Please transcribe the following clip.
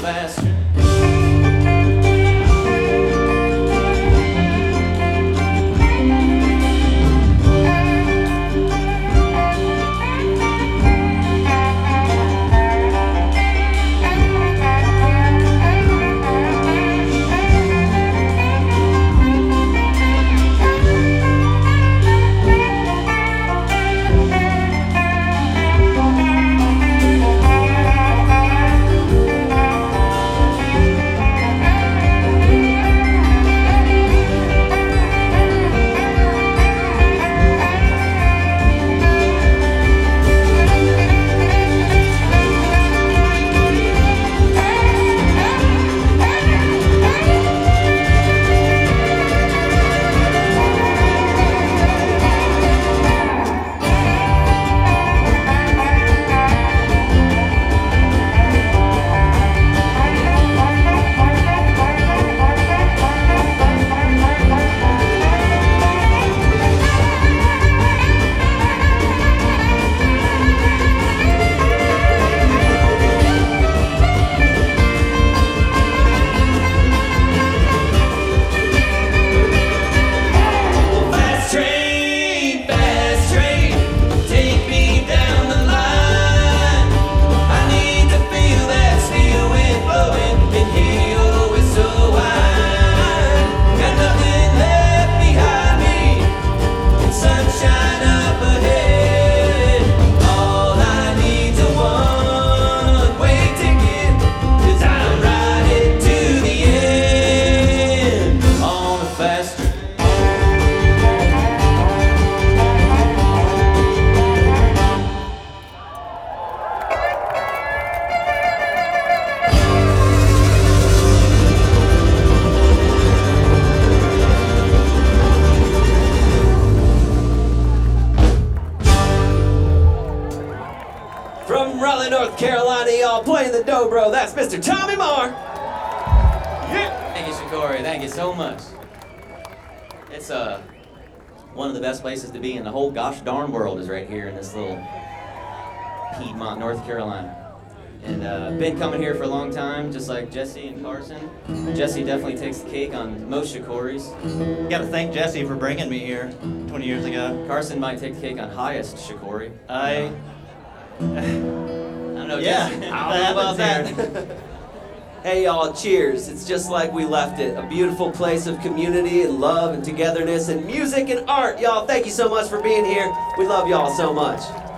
faster. From Raleigh, North Carolina, y'all playing the dobro. That's Mr. Tommy Marr. Yeah. Thank you, Shikori. Thank you so much. It's one of the best places to be in the whole gosh darn world is right here in this little Piedmont, North Carolina. And been coming here for a long time, just like Jesse and Carson. Jesse definitely takes the cake on most Shikoris. Got to thank Jesse for bringing me here 20 years ago. Carson might take the cake on highest Shikori. I don't know, yeah, Jesse. how about that? Hey y'all, cheers. It's just like we left it. A beautiful place of community and love and togetherness and music and art. Y'all, thank you so much for being here. We love y'all so much.